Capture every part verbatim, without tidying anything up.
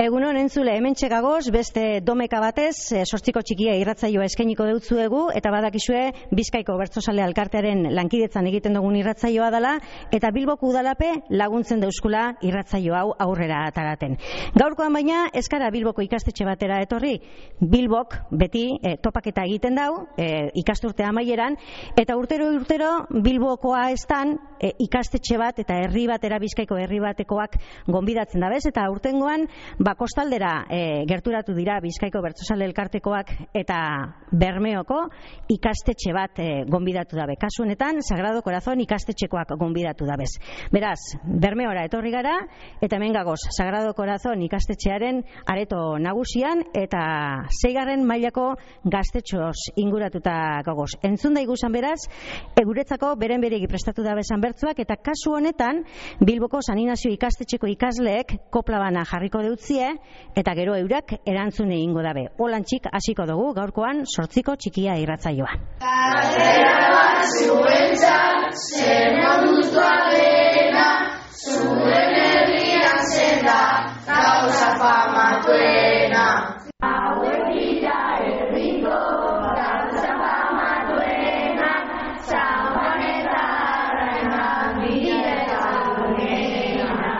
Egunon entzule, hemen txegagoz, beste domeka batez, sortziko txikia irratzaioa eskainiko deutzuegu, eta badakizue Bizkaiko Bertsozale Elkartearen lankidetzan egiten dugun irratzaioa dela, eta Bilboko udalape laguntzen deuskula irratzaio hau aurrera ataraten. Gaurkoan baina, eskara Bilboko ikastetxe batera etorri, Bilbok beti e, topaketa egiten dau, e, ikasturte amaieran, eta urtero urtero Bilbokoa estan e, ikastetxe bat eta herri batera, Bizkaiko herri batekoak gonbidatzen dabez, eta urtengoan ba, kostaldera e, gerturatu dira Bizkaiko Bertsozale Elkartekoak eta Bermeoko ikastetxe bat e, gonbidatu dabe. Kasu honetan, Sagrado Corazon ikastetxekoak gonbidatu dabez. Beraz, Bermeora etorri gara, eta hemen gagoz, Sagrado Corazon ikastetxearen areto nagusian, eta seigarren mailako gaztetxoz inguratuta gagoz. Entzun da igusan beraz, eguretzako beren beregi prestatu dabezan bertzuak, eta kasu honetan, Bilboko San Inazio ikastetxeko ikasleek kopla bana jarriko deutzi, eta gero eurak erantzun egingo dabe. Holantxik hasiko dugu gaurkoan sortziko txikia irratzaioa. Galdera bat zuentzat, zer moduz doalena, zuen herrian zenda, gauza famatuena. Hauek dira herriko gauza famatuena, San eta Arrainan bidea gunena.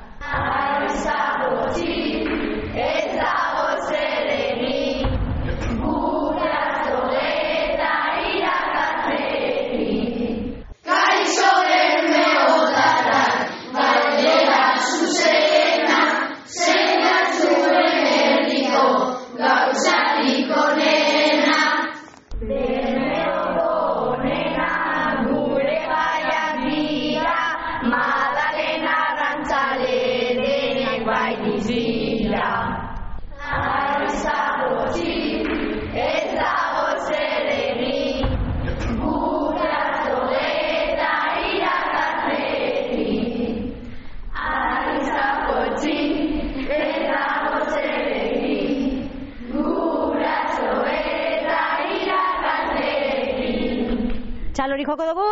Ez dago zerenik, guraso eta irakaslerik. Kaixo Bermeotarrak, galdera zuzena, zein zuen herriko gauzarik onena. Bermeoko onena gure gaiak dira, Madalena Arrantzale denek baitiz dira. Aizagotxik, ez dago zerenik, guraso eta irakaslerik. Aizagotxik, ez dago zerenik, guraso eta irakaslerik. Txalori joko dugu?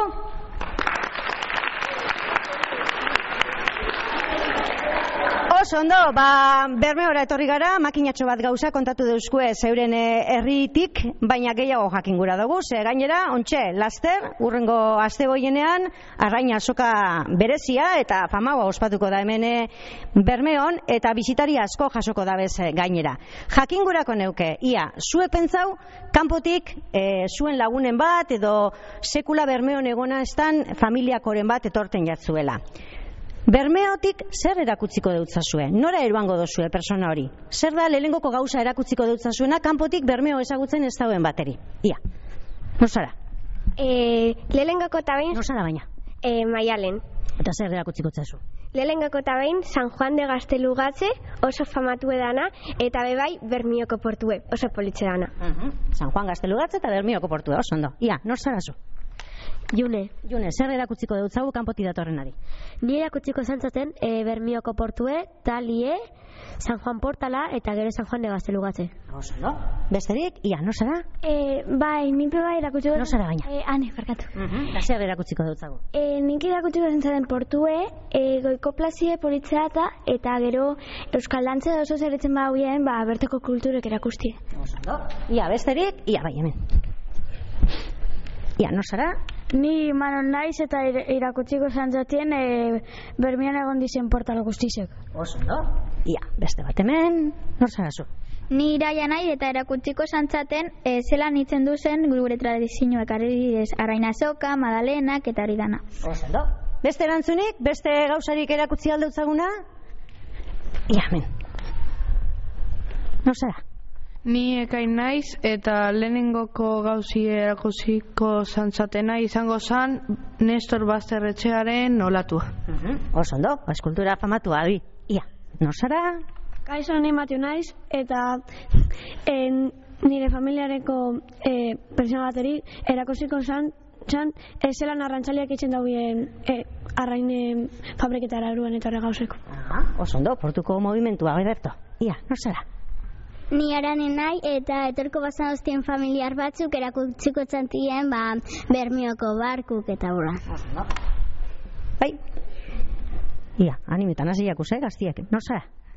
Oso ondo, ba, Bermeora etorri gara, makinatxo bat gauza kontatu deuskue zeuren herritik, baina gehiago jakingura dugu, ze gainera, ontxe, laster, urrengo asteboienean, Arrain azoka berezia eta famaua ospatuko da hemen Bermeon, eta bisitari asko jasoko dabez gainera. Jakingurako neuke, ia, zuek pentsau, kanpotik e, zuen lagunen bat, edo sekula Bermeon egona estan familiakoren bat etorten jatzuela. Bermeotik zer erakutziko deutzazue? Nora eruango dozue persona hori? Zer da lehenengoko gauza erakutziko deutzazuena kanpotik Bermeo ezagutzen ez dauen bateri? Ia, nozara? E, lehenengoko eta behin... Nozara baina? E, Maialen. Eta zer erakutziko zazu? Lehenengoko eta behin San Juan de Gaztelugatxe oso famatu edana, eta bebai Bermioko portue oso politxe dana. Uh-huh. San Juan Gaztelugatxe eta Bermioko portue, oso ondo. Ia, nozara zu? June. June, zer erakutziko dutzagu kanpoti datorrenari? Ni erakutziko zantzaten e, Bermioko portue, Talie, San Juan Portala eta gero San Juan de Gaztelugatxe. Oso, no? Besterik, ia, no zara? E, bai, nipe bai erakutziko... No zara baina? E, ane, farkatu. Uh-huh. Da zer erakutziko dutzagu? E, nik erakutziko zantzaten portue, e, goiko plazie politzea eta gero Euskal Dantze da oso zeretzen ba huien, ba, berteko kulturek erakustie. Oso, no? Ia, besterik, ia, bai, hemen. Ia, no zara? Ni Manon naiz eta irakutziko zantzatien e, Bermeon egon dizen portal guztizek. Oso, no? Ia, beste bat hemen, nor zara zu? Ni Iraia nahi eta erakutziko zantzaten e, zelan hitzen duzen gure tradizioak adibidez Arrain azoka, Madalenak eta hori dana. Oso, no? Beste erantzunik, beste gauzarik erakutzi aldeutzaguna? Ia, hemen. Nor zara? Ni Ekain naiz eta lehenengoko gauzi erakutsiko zantzatena izango zan Nestor Basterretxearen olatua. Uh-huh. Oso ondo, eskultura famatua, abi. Ia, nor zara? Kaixo, ni Mateo naiz eta en, nire familiareko e, persona bateri erakusiko zan txan, e, zelan arrantzaliak itzen dauen e, arrain fabriketara eruan eta horre gauzeko. Ah, oso ondo, portuko movimentua, Berto. Ia, nor zara? Ni Arane nahi eta etorko bazan ostien familiar batzuk erakutziko txantien ba, Bermioko barkuk eta hurra. Bai. Ia, animetan hasi jakuse, gaztiak. Nor zara?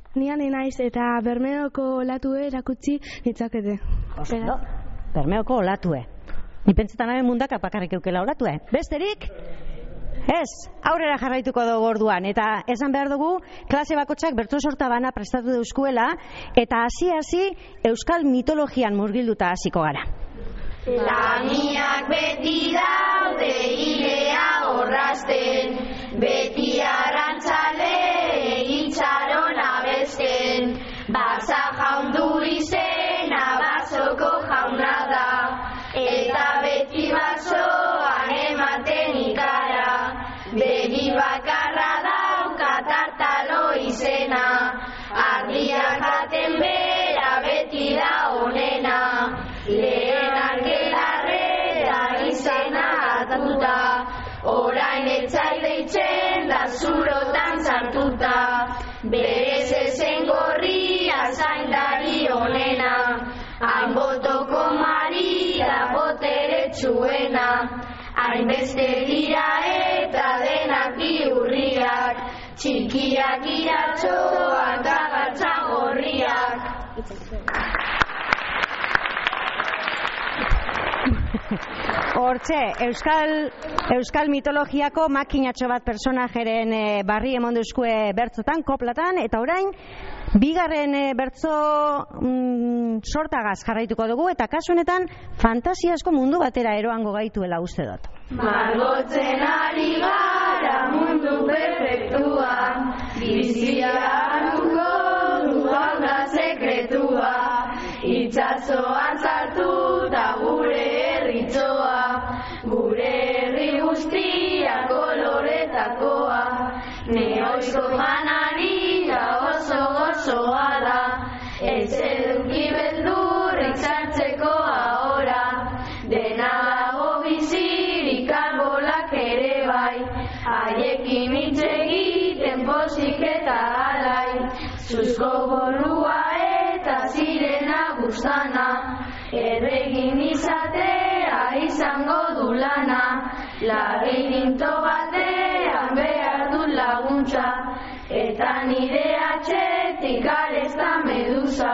Nian naiz eta Bermeoko olatue erakutsi nitzakete. Oso, Bermeoko olatue. Ni pentsetan nabe mundaka bakarrik eukela olatue. Besterik? Ez, aurrera jarraituko dugu orduan, eta esan behar dugu, klase bakotxak bertso sorta bana prestatu deuskuela, eta hasi-hasi euskal mitologian murgilduta hasiko gara. Lamiak beti daude ilea orrasten, beti arantzale itxaron abesten, Baza jaundu izena basoko jauna da, eta beti basoan ematen ikara, begi bakarra dauka tartalo izena, ardiak baten bera beti da onena, lehen argelarrera izena atuta, orain etzai deitzen da zurotan sartuta, berez ezen gorria zaindari onena, hain botoko maria boteretsuena, hainbeste dira eta denak biurriak, txikiak iratxoak da gatza gorriak. Hortxe, euskal, euskal mitologiako makinatxo bat personajeren e, barri emon duzkue bertzotan, koplatan, eta orain, bigarren e, bertzo mm, sortagaz jarraituko dugu, eta kasu honetan fantasiasko mundu batera eroango gaituela uste dut. Margotzen ari gara mundu perfektuan, bizian uko duan da sekretua, itxasoan zartuta gure herritzoa, gure herri guztia koloretakoa, neoizko manarira oso gozoa da, ez eduki beldurrik sartzeko ahora, dena dago bizirik arbolak ere bai, haiekin hitz egiten pozik eta alai, zuzko borrua eta zirena guztana, erregin izatea izango du lana, labirinto batean behar du laguntza, eta nire atxetik aresta medusa.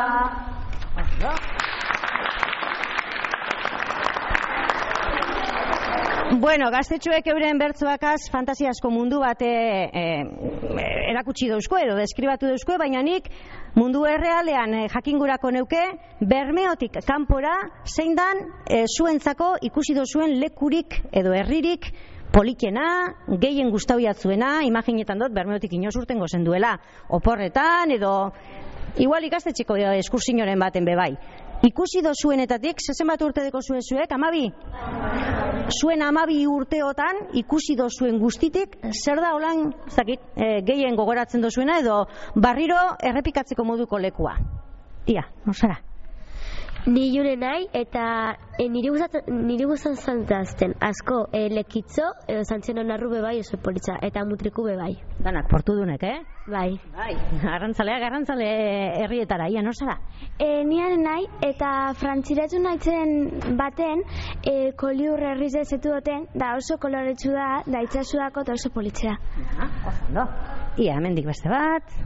Bueno, gaztetxuek euren bertzoakaz fantasiasko mundu bate e, erakutsi dauzko edo deskribatu dauzko, baina nik mundu errealean e, jakingurako neuke Bermeotik kanpora zein dan e, zuentzako ikusi dozuen lekurik edo herririk polikena, gehien gustauiatzuena, imaginetan dut Bermeotik inoz urtengo zenduela, oporretan edo igual ikastetxeko eskursioren baten bebai. Ikusi dozuenetatik, zezen bat urte deko zuen zuek, amabi? Zuen amabi urteotan, ikusi dozuen guztitik, zer da holan, zakit, e, gehien gogoratzen dozuena, edo barriro errepikatzeko moduko lekua. Ia, no zara? Ni jure nahi, eta e, niri guztan zantazten, asko e, lekitzo, edo zantzen onarru bebai oso politza, eta mutriku bebai. Danak, portu dunek, eh? Bai. Bai, garrantzalea, garrantzale herrietara, ia, no zara? E, nian nahi, eta frantziretu nahitzen baten, e, koliur herriz ezetu duten, da oso koloretsu da, da itxasudako eta oso politzea. Ah, oso, no? Ia, hemendik beste bat.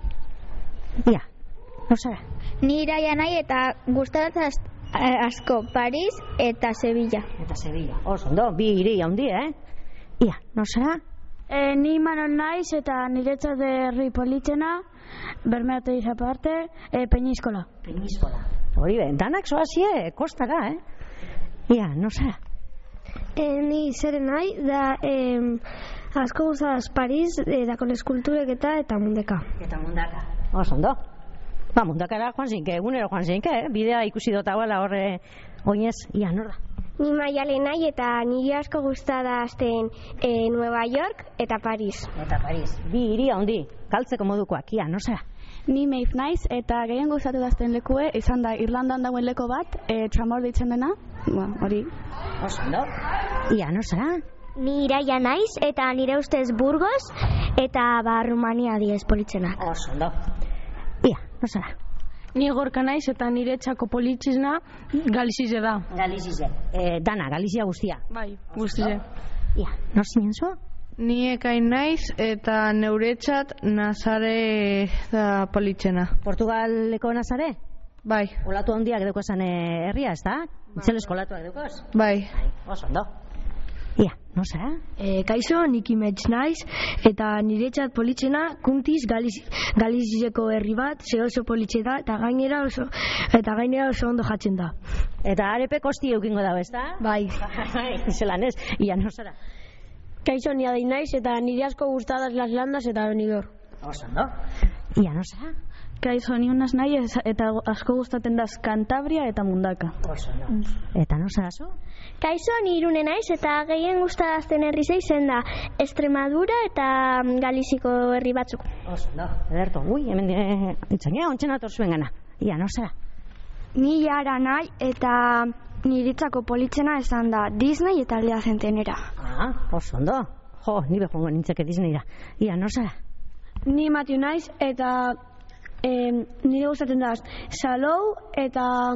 Ia, no zara? Ni iraia nahi eta gustatzen asko Paris eta Sevilla. Eta Sevilla, oso, ondo, bi hiri handi, eh? Ia, no zara? E, ni Manon naiz eta niretzat herri politzena, Bermeote izaparte, e, Peñiskola. Peñiskola. Hori ben, danak zoazie, kostara, eh? Ia, no zara? E, ni zere nahi, da e, asko guztaz Paris, e, dako eskulturek eta eta mundeka. Eta mundaka. Oso, ondo. Ba, mundakara joan zinke, egunero joan zinke, eh? Bidea ikusi dut hauela horre oinez, ia, nor da? Ni Maiale nahi eta niri asko gustada azten e, Nueva York eta Paris. Eta Paris, bi hiri handi, galtzeko modukoak, ia, no zara? Ni Maeve naiz eta gehien gustatu dazten lekue, izan da Irlandan dagoen leko bat, e, Tramor ditzen dena, ba, hori. Oso, no? Ia, no zara? Ni Iraia naiz eta nire ustez Burgos eta ba Rumania diez politzenak. Oso, no? Ia, no zara? Ni Gorka naiz eta nire txako politzizna Galizize da. Galizize. E, dana, Galizia guztia. Bai, guztize. Ia, no zinen zu? Ni ekain naiz eta neuretzat Nazare da politxena. Portugaleko Nazare? Bai. Olatu handiak deukozan herria, ez da? Itzelezko olatuak deukoz? Bai. Oso ondo. Ia, no zara? E, kaixo, nik imets naiz, eta niretzat politxena kuntiz Galiz, Galizeko herri bat, ze oso politxe da, eta gainera oso, eta gainera oso ondo jatzen da. Eta arepe kosti eukingo dago, ez da? Bai. Zelan ez, ia, no zara? Kaixo, ni adin naiz, eta nire asko gustadas las landas eta Benidorm. Oso ondo. Ia, no zara? Kaixo, ni unaz nahi eta asko gustatzen daz Kantabria eta Mundaka. Oso ondo. Eta no zara zu? Kaixo, ni Irune naiz eta gehien gustadazten herri zeizen da Extremadura eta Galiziko herri batzuk. Oso ondo. Ederto, ui, hemen ditzania, ontsen ator zuen gana. Ia, no zara? Ni Jara nahi eta niretzako politzena esan da Disney eta aldea zentenera. Ah, oso ondo. Jo, ni behongo nintzeke Disneyra. Ia, no zara? Ni Matiu naiz eta eh, nire gustatzen da Salou eta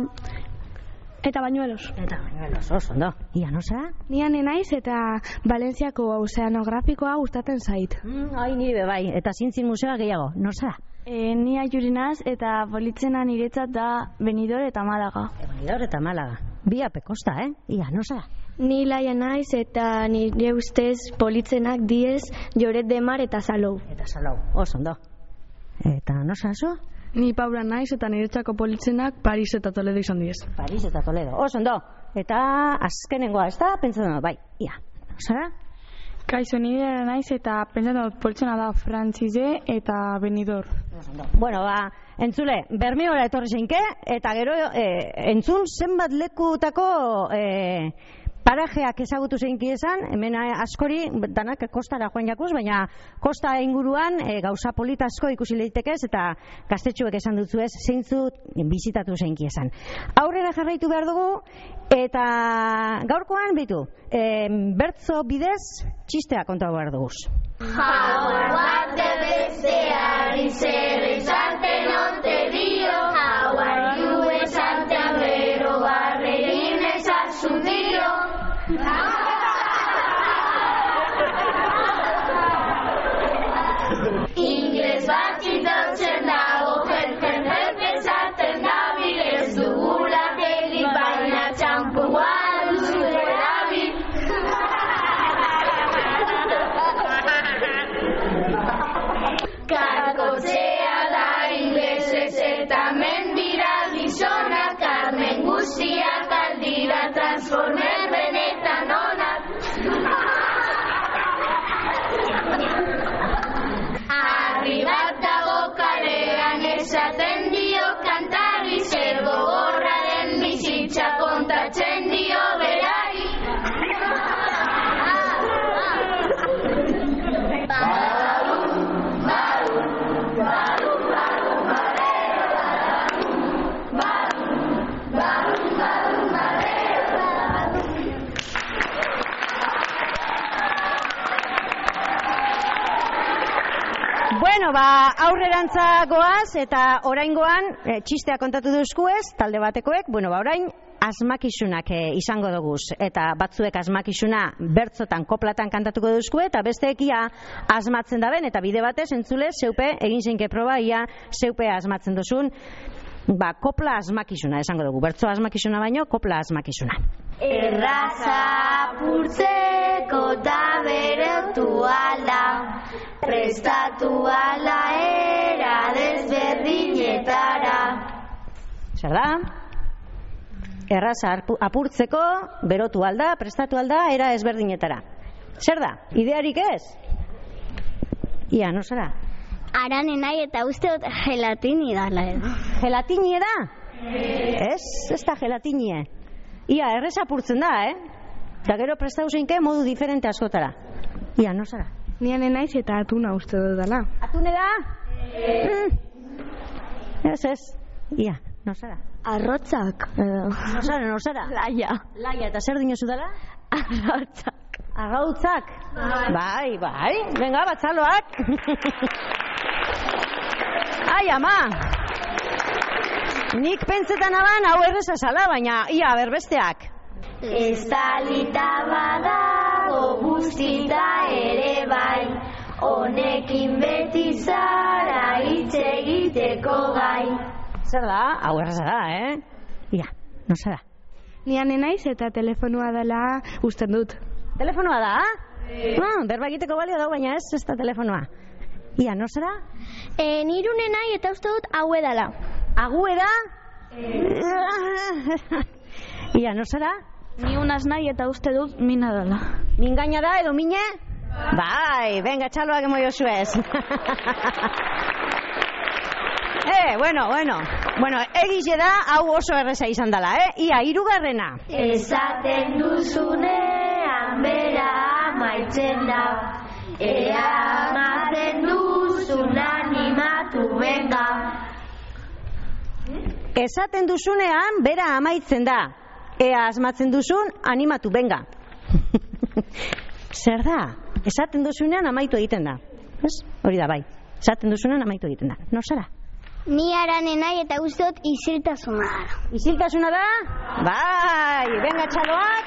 eta Bañuelos. Eta Bañuelos, oso ondo. Ia, no zara? Ni Ane naiz eta Valentziako ozeanografikoa gustatzen zait. Mm, ai, nire bai, eta Zintzin museoa gehiago, no zara? E, ni Aiuri naz eta politzena niretzat da Benidorm eta Malaga. E, Benidorm eta Malaga. Bi apekosta, eh? Ia, no zara? Ni Laia naiz eta nire ustez politzenak diez Lloret de Mar eta Salou. Eta Salou, oso ondo. Eta no zara zu? Ni Paula naiz eta niretzako politzenak Paris eta Toledo izan diez. Paris eta Toledo, oso ondo. Eta azkenengoa, ez da? Pentsatzen dut, bai, ia. No zara? Kaixo, nire naiz eta pentsatzen dut politzena da Frantzize eta Benidorm. Bueno, ba, entzule, Bermeora etorri zeinke, eta gero eh, entzun zenbat lekutako eh, parajeak ezagutu zeinki esan, hemen askori, danak kostara joan jakuz, baina kosta inguruan e, gauza polita asko ikusi leitekez, eta gaztetxuek esan dutzu ez, zeintzu bizitatu zeinki esan. Aurrera jarraitu behar dugu, eta gaurkoan, bitu, e, bertzo bidez, txistea kontatu behar dugu. Howard, what the besteari zer esaten ote dio, how are you esaten bero barrerin esazu dio. Ingles bat itotzen dago, helpen helpen esaten dabil, ez dugula egin baina txampua duzu erabil. Karkotzea da inglesez eta mendira gizona, Carmen guztiak aldira transformer benetan onak. Harri bat dago kalean esaten dio kantari, zer gogorra den bizitza kontatzen dio berari. Bueno, ba, aurrerantza goaz eta oraingoan e, txistea kontatu duzkuez, talde batekoek, bueno, ba, orain asmakizunak e, izango duguz. Eta batzuek asmakizuna bertzotan, koplatan kantatuko duzkue, eta besteek ia asmatzen daben, eta bide batez entzule, zeupe, egin zeinke proba, ia zeupe asmatzen duzun, ba, kopla asmakizuna esango dugu. Bertzo asmakizuna baino, kopla asmakizuna. Erraza apurtzeko da berotu alda, prestatu ala era desberdinetara. Zer da? Erraza apurtzeko, berotu alda, prestatu alda, era ezberdinetara. Zer da? Idearik ez? Ia, no zara? Arane nahi eta uste dut gelatini dala edo. Gelatini da? Ez, ez da gelatinie. Ia, errez apurtzen da, eh? Eta gero prestatu zeinke modu diferente askotara. Ia, no zara? Nian naiz eta atuna uste dut dala. Atune da? Mm. Ez, ez. Ia, no zara? Arrotzak. No zara, no zara? Laia. Laia, eta zer dinozu dela? Arrotzak. Arrautzak? Bai, bai. Venga, batzaloak. Ai, ama. Nik pentsetan aban hau erreza zala, baina ia berbesteak. Ez talita badago guztita ere bai. honekin beti zara hitz egiteko gai. Zer da? Hau erraza da, eh? Ia, no zara? Nian naiz eta telefonoa dela usten dut. Telefonoa da? Ah, berba egiteko balio da, baina ez, ez da telefonoa. Ia, no zara? E, nirune nahi eta uste dut hau edala. Agu eda? Ia, no zara? Ni unaz nahi eta uste dut mina dela. Mingaina da edo mine? Bai, venga, txaloak emo josuez. Eh, bueno, bueno. Bueno, egize da, hau oso erreza izan dela, eh? Ia, hirugarrena. Esaten duzunean bera amaitzen da. Ea amaten duzun animatu benga. Esaten duzunean bera amaitzen da. Ea asmatzen duzun animatu benga. Zer da? Esaten duzunean amaitu egiten da. Ez? Hori da, bai. Esaten duzunean amaitu egiten da. No zara? Ni arane nahi eta uste dut isiltasuna da. Isiltasuna da? Bai, venga txaloak.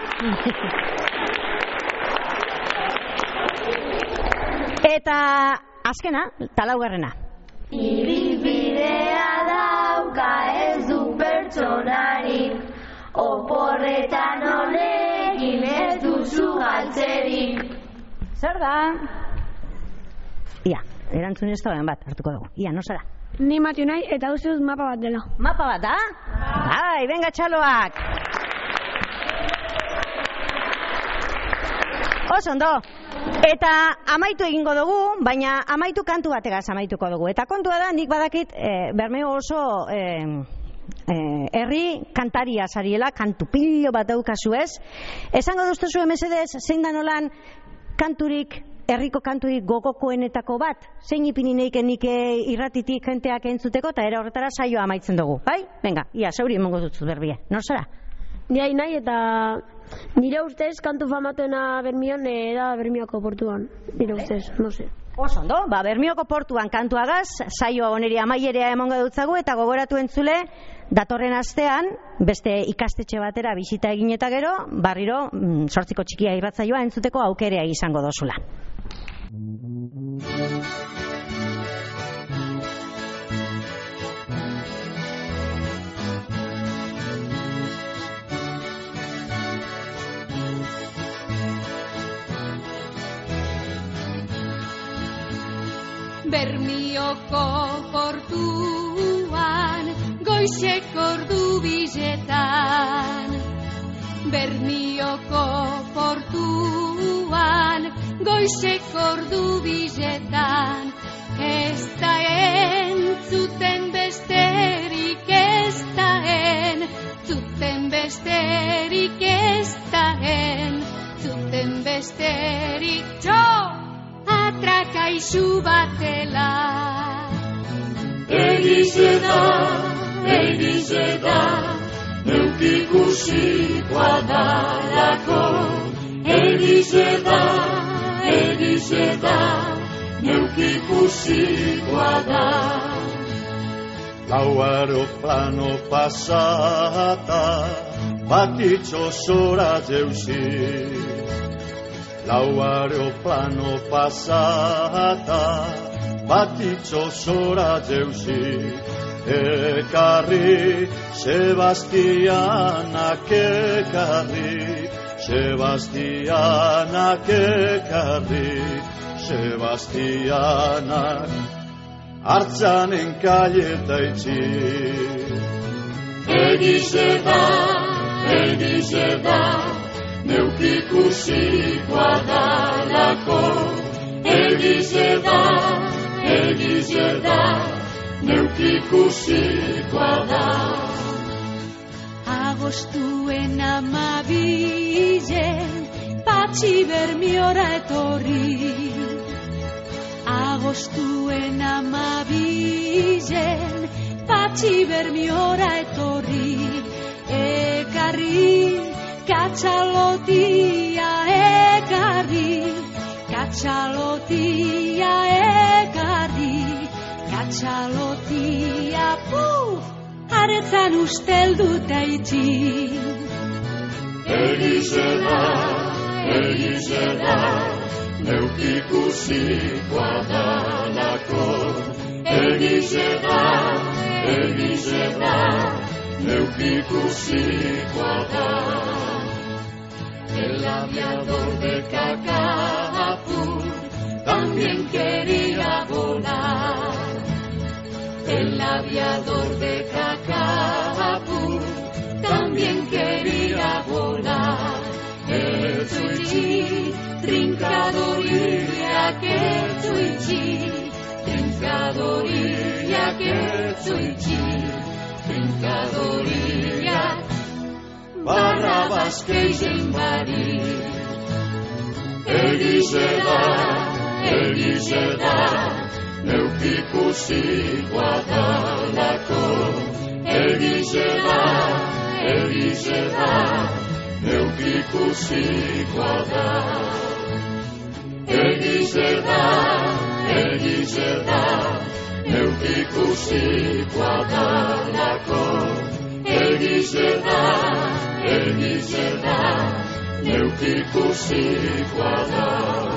Eta azkena, talaugarrena. Ibilbidea dauka ez du pertsonarik, oporretan honekin ez duzu galtzerik. Zer da? Ia, erantzun ez da bat, hartuko dugu. Ia, no zara? Ni Matiu nahi eta uste dut mapa bat dela. Mapa bat da? Bai, venga txaloak. Oso ondo. Eta amaitu egingo dugu, baina amaitu kantu bategaz amaituko dugu. Eta kontua da, nik badakit, e, Bermeo oso e, e, herri kantaria zariela, kantu pilo bat daukazu ez. Esango duztu zuen mesedez, zein da nolan kanturik, herriko kanturik gogokoenetako bat, zein ipini neiken nik irratitik jenteak entzuteko, eta era horretara saioa amaitzen dugu. Bai? Venga, ia, zauri emongo dutzu berbie. Nor zara? Niai nahi eta nire ustez kantu famatena Bermion da Bermioko portuan. Nire ustez, no sé. Oso ondo, ba, Bermioko portuan kantuagaz, saioa oneri amaierea emongo dutzagu, eta gogoratu entzule, datorren astean, beste ikastetxe batera bisita egin eta gero, barriro, sortziko txikia irratzaioa entzuteko aukerea izango dozula. Bermioko portuan, goizeko ordu bizetan. Bermioko portuan, goizeko ordu bizetan. Ez da entzuten besterik, ez da entzuten besterik, ez da entzuten besterik, jo! Atrakaizu batela. Egize da, egize da, neuk ikusikoa dalako. Egize da, egize da, neuk ikusikoa da. Lau aeroplano pasata, bat itxosora jeuzi. Lau aeroplano pasata, bat itxosora jeuzi. Ekarri, Sebastianak ekarri, Sebastianak ekarri, Sebastianak hartzanen kaieta itxi. Egize da, egize da, neuk ikusikoa dalako. Egize da, egize da, neuk ikusikoa da. Agostuen amabilen, patxi Bermiora etorri. Agostuen amabilen, patxi Bermiora etorri. Ekarri, katxalotia ekarri, katxalotia ekarri, katxalotia puf, aretzan ustelduta itxi. Egize da, egize da, neuk ikusikoa dalako. Egize da, egize da, neuk ikusikoa da. El aviador de Cacaapur también quería volar. El aviador de Cacaapur también quería volar. El Tsuichi, trincadorilla que Tsuichi, trincadorilla que Tsuichi, trincadorilla, Barrabas keizen bari. Egize da, egize da, neuk ikusikoa dalako. Egize da, egize da, neuk ikusikoa da. Egize da, egize da, neuk ikusikoa dalako. Egize da, egize da, neuk ikusikoa da.